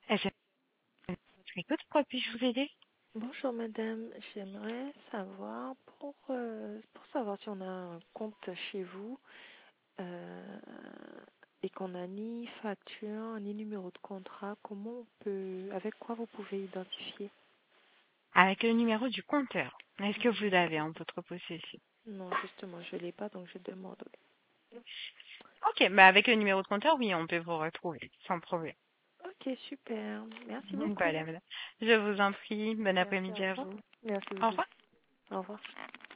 SFR, votre écoute, pourquoi puis-je vous aider? Bonjour madame, j'aimerais savoir pour savoir si on a un compte chez vous euh, et qu'on n'a ni facture ni numéro de contrat, avec quoi vous pouvez identifier? Avec le numéro du compteur. Est-ce que vous l'avez en votre possession? Non, justement, je ne l'ai pas, donc je demande. Ok, bah avec le numéro de compteur, oui, on peut vous retrouver, sans problème. Ok, super, merci beaucoup. Voilà, madame. Je vous en prie, bon Merci, après-midi au à revoir. vous. Merci Au vous revoir. aussi. Au revoir.